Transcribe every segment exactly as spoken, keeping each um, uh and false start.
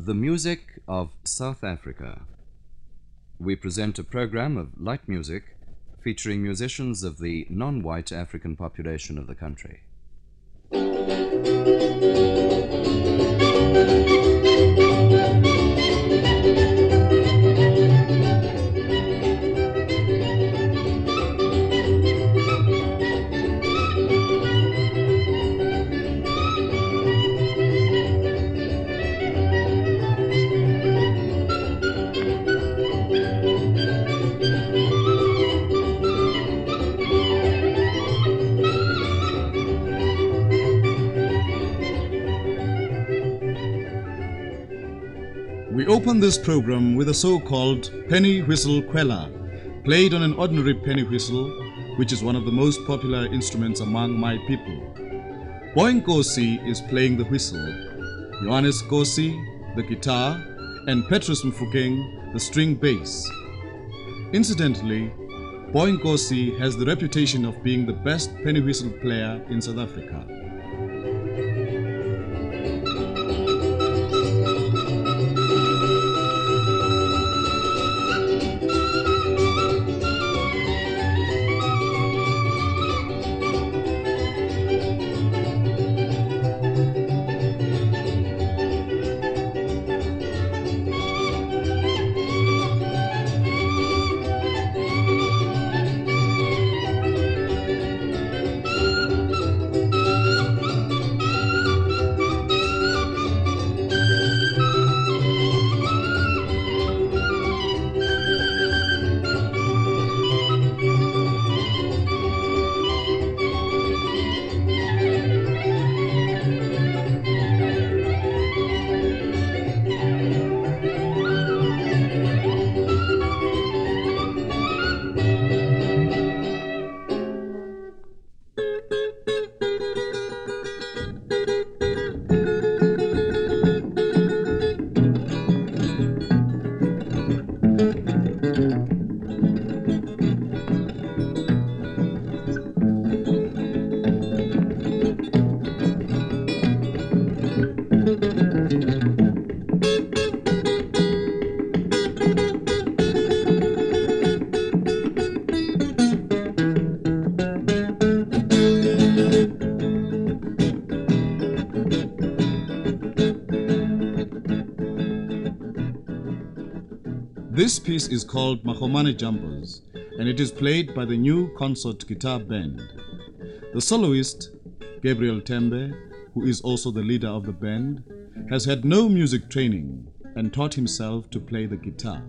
The music of South Africa. We present a program of light music featuring musicians of the non-white African population of the country. We open this program with a so-called penny whistle kwela, played on an ordinary penny whistle, which is one of the most popular instruments among my people. Boy Nkosi is playing the whistle, Johannes Kosi the guitar, and Petrus Mfukeng the string bass. Incidentally, Boy Nkosi has the reputation of being the best penny whistle player in South Africa. This piece is called Mahomane Jumpers, and it is played by the new Consort Guitar Band. The soloist, Gabriel Tembe, who is also the leader of the band, has had no music training and taught himself to play the guitar.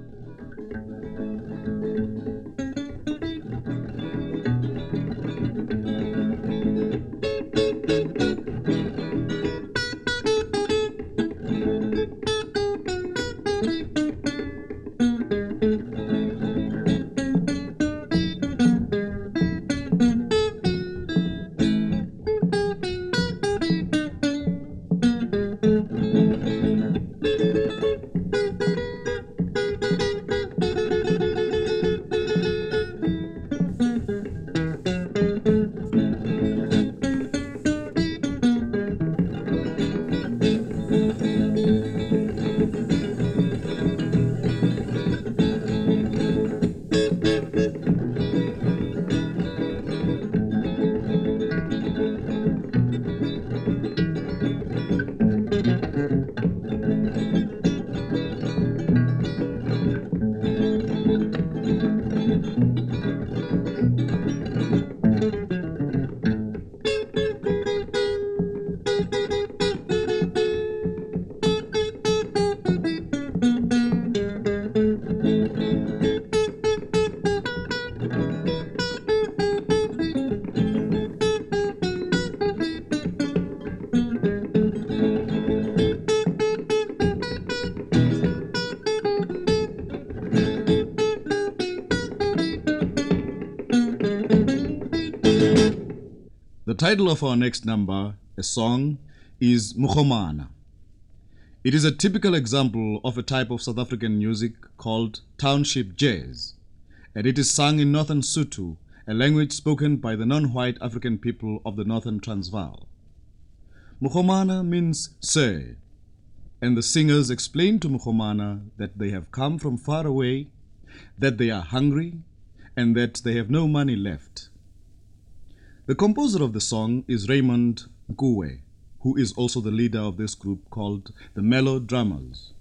The title of our next number, a song, is Mukhomana. It is a typical example of a type of South African music called township jazz, and it is sung in Northern Sotho, a language spoken by the non-white African people of the Northern Transvaal. Mukhomana means sir. and the singers explain to Mukhomana that they have come from far away, that they are hungry, and that they have no money left. The composer of the song is Raymond Nkuwe, who is also the leader of this group called the Melodrummers.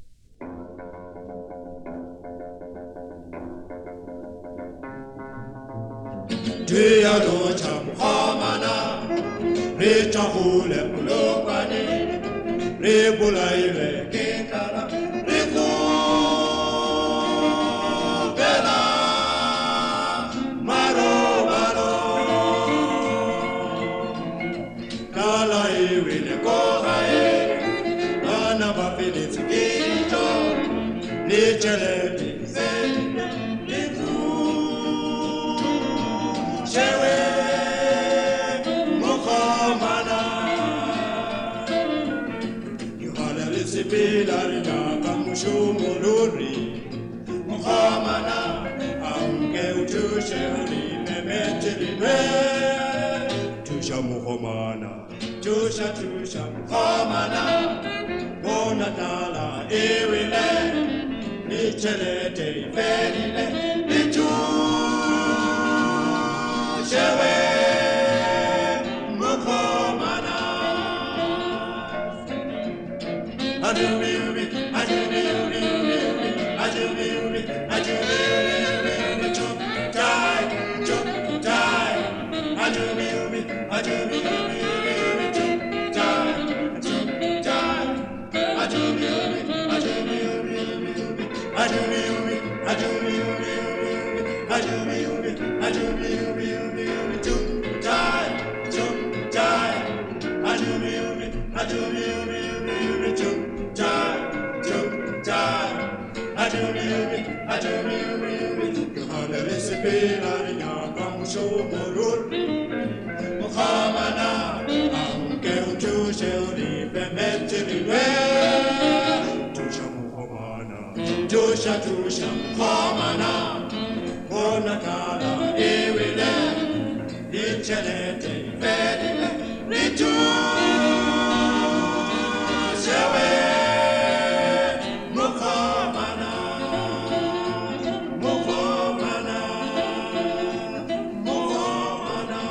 Tusha tusha Mukhomana Bonatala Ewile Nichelete Verile Nitu Shewe Mukhomana Adubi ubi Adubi ubi ubi Adubi ubi Adubi ubi Chuk tai Chuk tai Adubi ubi Adubi ubi Tusha tusha Mukhomana Bonatala Ewile Nichelete Verile Nitu Shewe Mukhomana Mukhomana Mukhomana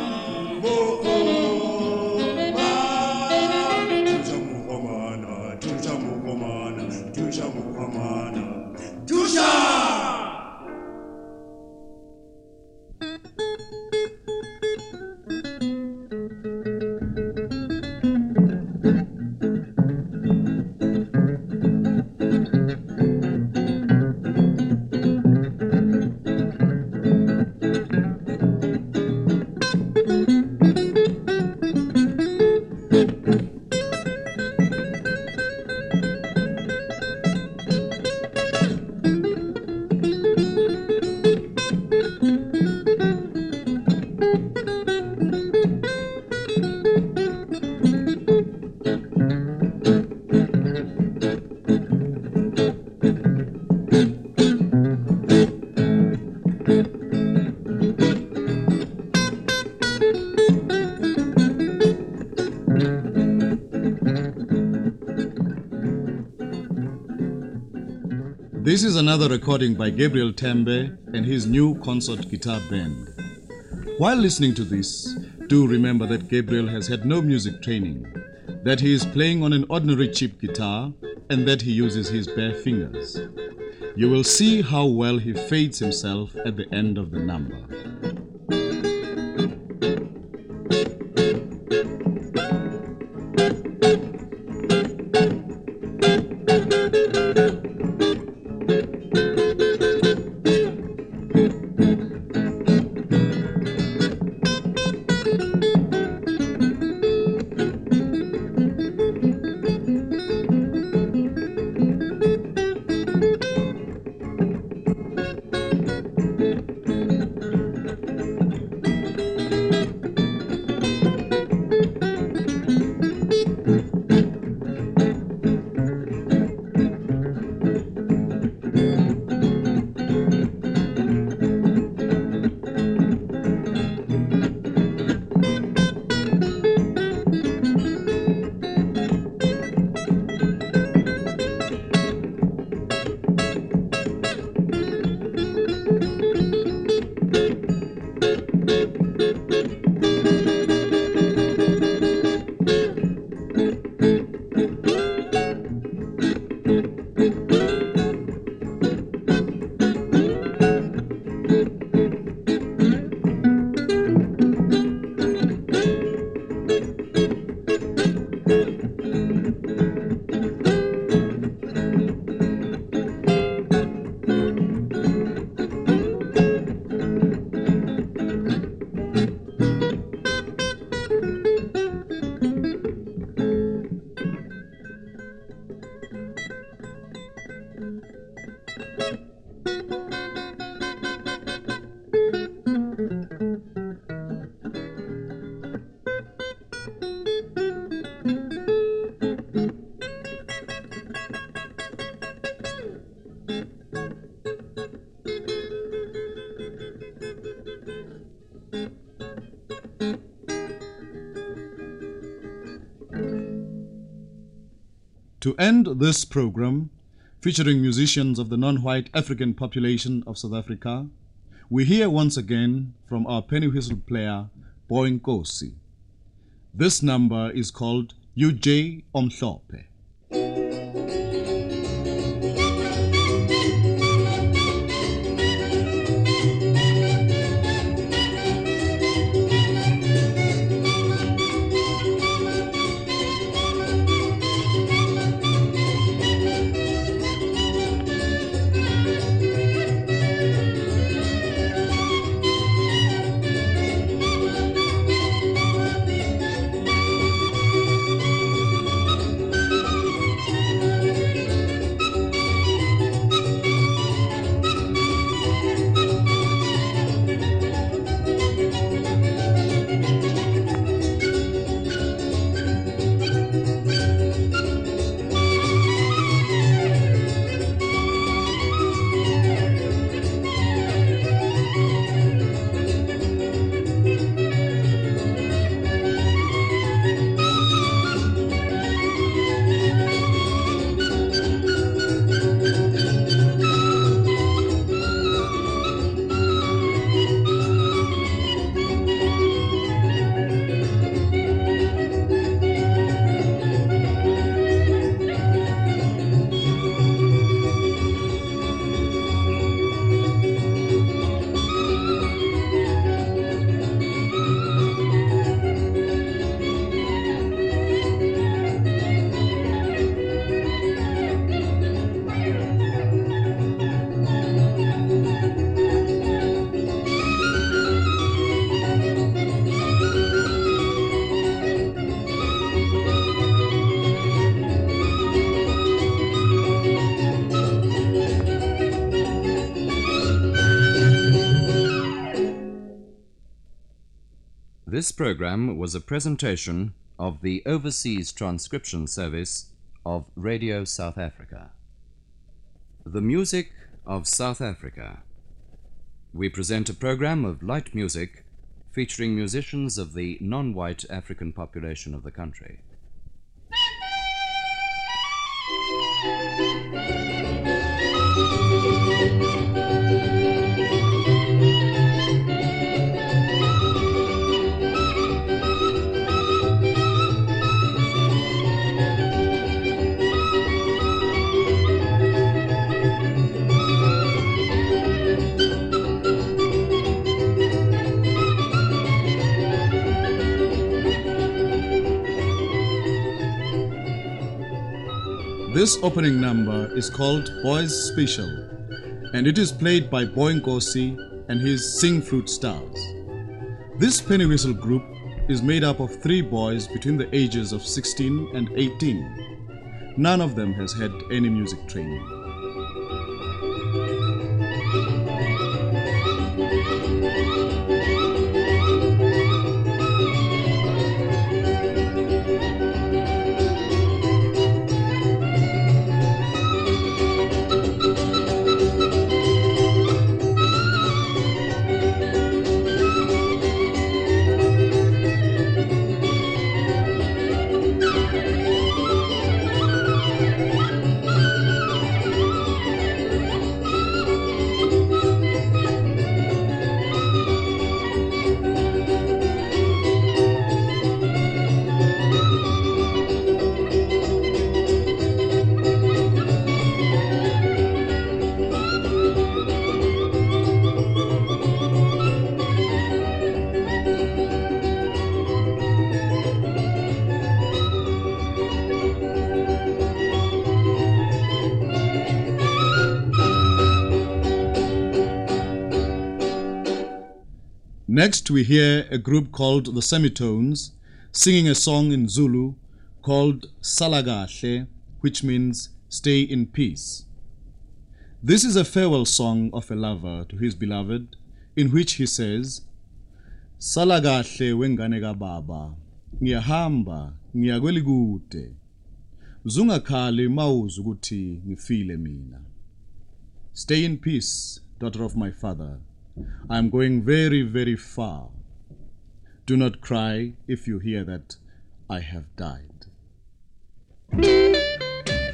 Mukhomana Tusha Mukhomana Tusha Mukhomana Tusha This is another recording by Gabriel Tembe and his new concert guitar band. While listening to this, do remember that Gabriel has had no music training, that he is playing on an ordinary cheap guitar, and that he uses his bare fingers. You will see how well he fades himself at the end of the number. To end this program, featuring musicians of the non-white African population of South Africa, we hear once again from our penny whistle player, Boy Nkosi. This number is called U J Omhlophe. This program was a presentation of the Overseas Transcription Service of Radio South Africa. The Music of South Africa. We present a program of light music featuring musicians of the non-white African population of the country. This opening number is called Boys Special, and it is played by Boy Nkosi and his Sing Flute Stars. This penny whistle group is made up of three boys between the ages of sixteen and eighteen. None of them has had any music training. Next, we hear a group called the Semitones singing a song in Zulu called Salagahle, which means stay in peace. This is a farewell song of a lover to his beloved, in which he says, Salagahle wengane kababa, ngiyahamba, ngiyakweli kude. Uzungakhali mawuza ukuthi ngifile mina. Stay in peace, daughter of my father. I am going very, very far. Do not cry if you hear that I have died.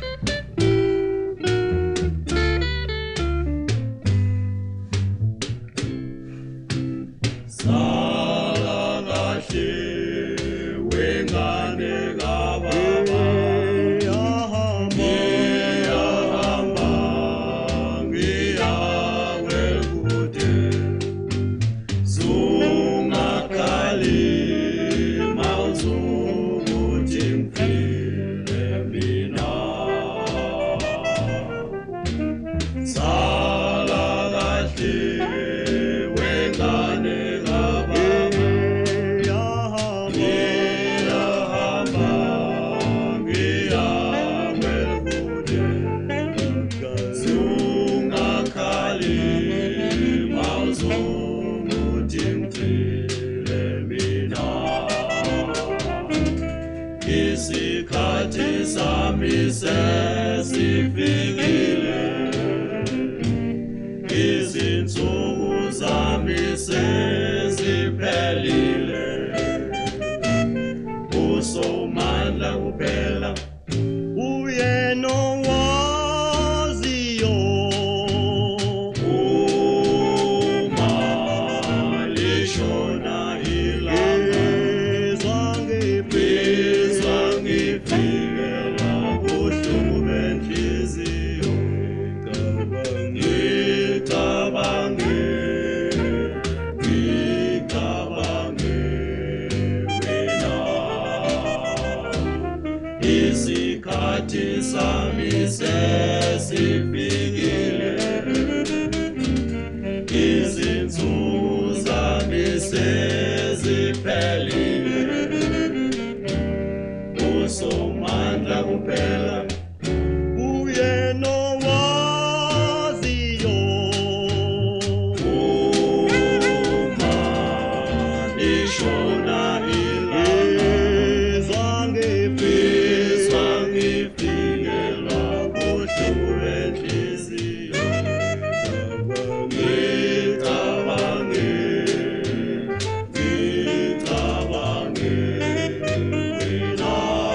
sesifikile izinsuku zami seziphelile uSomandla kuphela uyena owaziyo uma lishona ilanga izangiphiza ngifikela buhlungu benhliziyo ngicabange ngicabange wena isikhathi sami sesifikile izinsuku zami seziphelile uSomandla kuphela uyena owaziyo uma lishona ilanga izangiphiza ngifikela buhlungu benhliziyo ngicabange ngicabange wena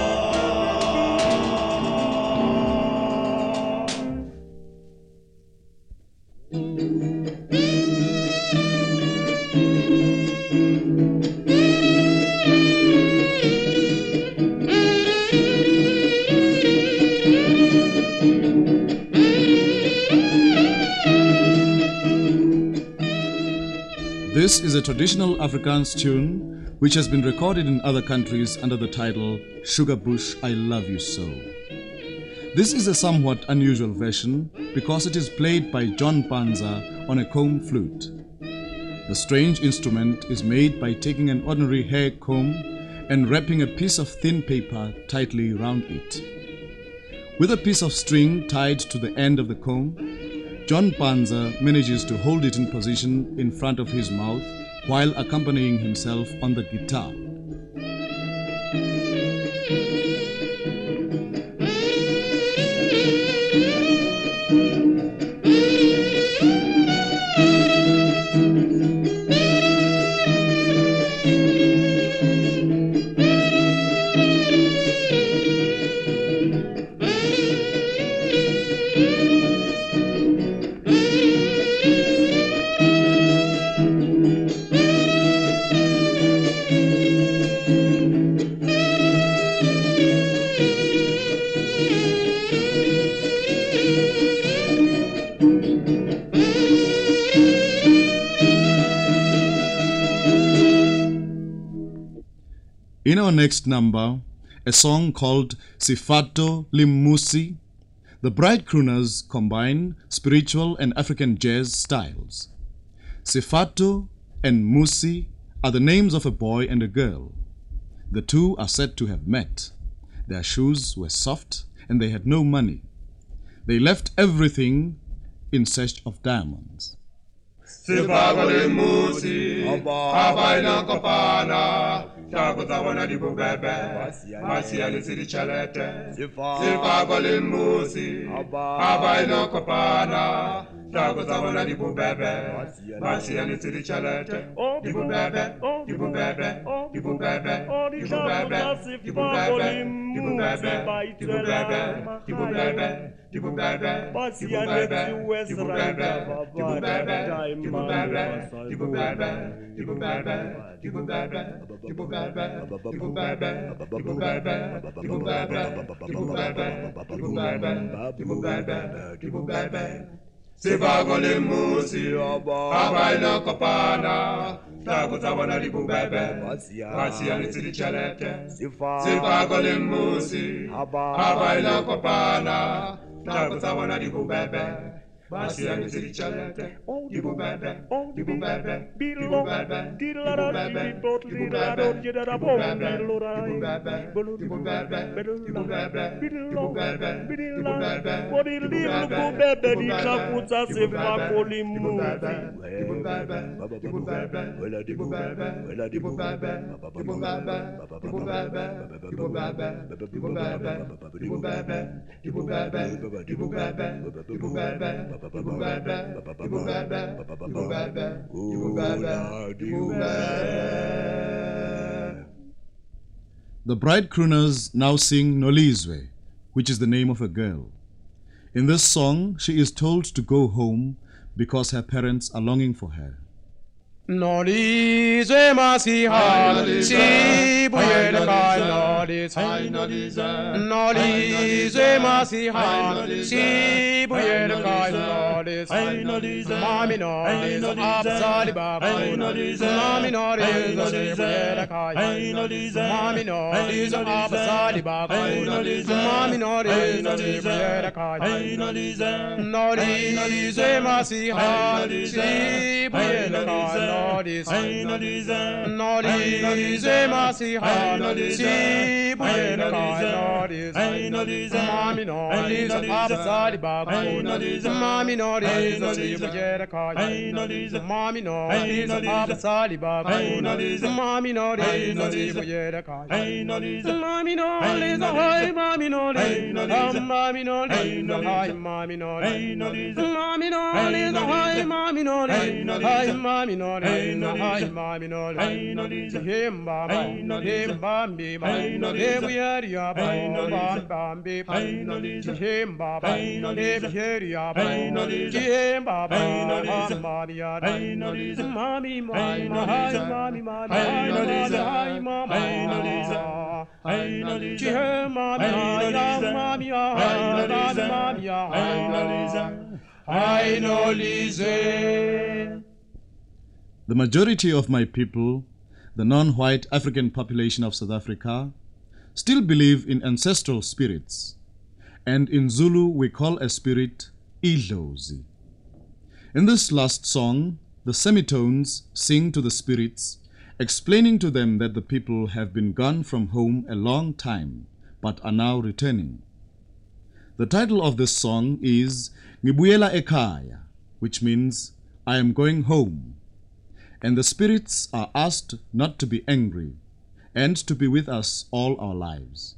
This is a traditional Afrikaans tune which has been recorded in other countries under the title Sugar Bush, I Love You So. This is a somewhat unusual version because it is played by John Panza on a comb flute. The strange instrument is made by taking an ordinary hair comb and wrapping a piece of thin paper tightly round it. With a piece of string tied to the end of the comb, John Panza manages to hold it in position in front of his mouth while accompanying himself on the guitar. In our next number, a song called Sifato Limusi, the Bright Crooners combine spiritual and African jazz styles. Sifato and Musi are the names of a boy and a girl. The two are said to have met. Their shoes were soft and they had no money. They left everything in search of diamonds. Sifato Limusi abaina kopana Takuzabona di bubebe, Masia ni siri chalete. Sifato Limusi, abaina kopana. Takuzabona di bubebe, Masia ni siri chalete. Di bubebe, di bubebe, di bubebe, di bubebe, di bubebe, di bubebe, di bubebe, di bubebe. Di bubebe, di bubebe, di bubebe, di bubebe, di bubebe, di bubebe, di bubebe, di bubebe, di bubebe, di bubebe, di bubebe, di bubebe, di bubebe, di bubebe, di bubebe, di bubebe. Sifato Limusi, abaina kopana. Takuzabona di bubebe, Masia ni siri chalete. Sifato Limusi, abaina kopana. Takuzabona di bubebe, Masiani City Chalete, Dibu Bebe, Dibu Bebe, Dibu Bebe, Dibu Bebe, Dibu Bebe, Dibu Bebe, Dibu Bebe, Dibu Bebe, Dibu Bebe, Dibu Bebe, Dibu Bebe, Dibu Bebe, Dichakuta sefa kolimu. Dibu Bebe, Dibu Bebe, Dibu Bebe, Dibu Bebe, Dibu Bebe, Dibu Bebe, Dibu Bebe, Dibu Bebe, Dibu Bebe, Dibu Bebe, Dibu Bebe, Dibu Bebe, Dibu Bebe, Dibu Bebe, Dibu Bebe, Dibu Bebe, Dibu Bebe. The bride crooners now sing Nolizwe, which is the name of a girl. In this song, she is told to go home because her parents are longing for her. Nolizwe masiha, sibuyele kai nolizwe. Nolizwe masiha, sibuyele kai nolizwe. Mami nolizwe abzali baku. Mami nolizwe sibuyele kai. Mami nolizwe abzali baku. Mami nolizwe sibuyele kai. Nolizwe masiha, sibuyele kai. Nolizwe, Nolizwe masiha, sibuyele kai Nolizwe. Mami Nolizwe abzali baku. Mami Nolizwe sibuyele kai. Mami Nolizwe abzali baku. Mami Nolizwe sibuyele kai. Mami Nolizwe hai Mami Nolizwe, Mami Nolizwe hai Mami Nolizwe. Mami Nolizwe hai Mami Nolizwe, hai Mami Nolizwe. Hai mami nolizwe, himba himba mima, hebuyeria bam bam bim, himba hebuyeria bam, himba bam mami yar, mami mami hai mami mami hai mama, himba mami yar, mami yar, hai nolizwe. The majority of my people, the non-white African population of South Africa, still believe in ancestral spirits, and in Zulu we call a spirit Idlozi. In this last song, the semitones sing to the spirits, explaining to them that the people have been gone from home a long time, but are now returning. The title of this song is Ngibuyela Ekhaya, which means I am going home. And the spirits are asked not to be angry and to be with us all our lives.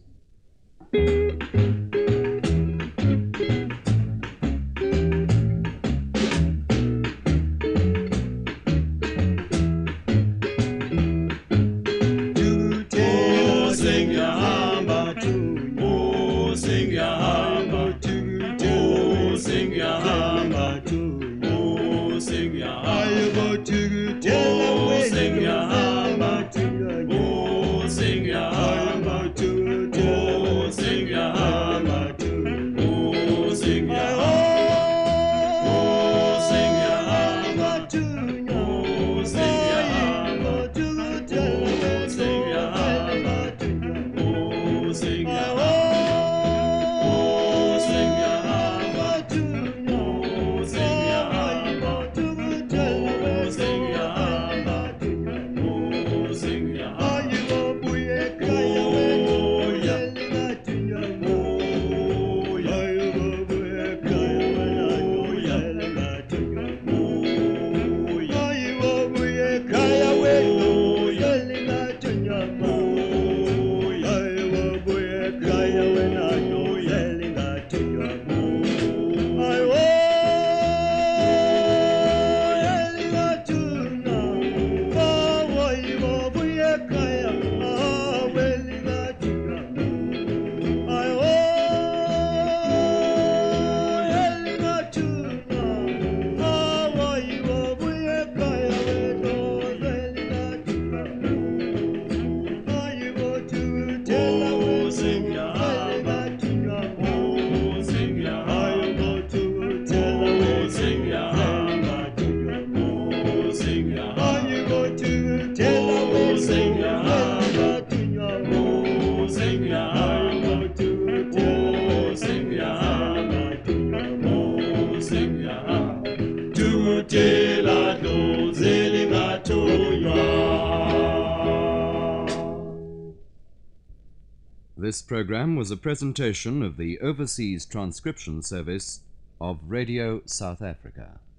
udokotela dlozi lingathunywa. This program was a presentation of the Overseas Transcription Service of Radio South Africa.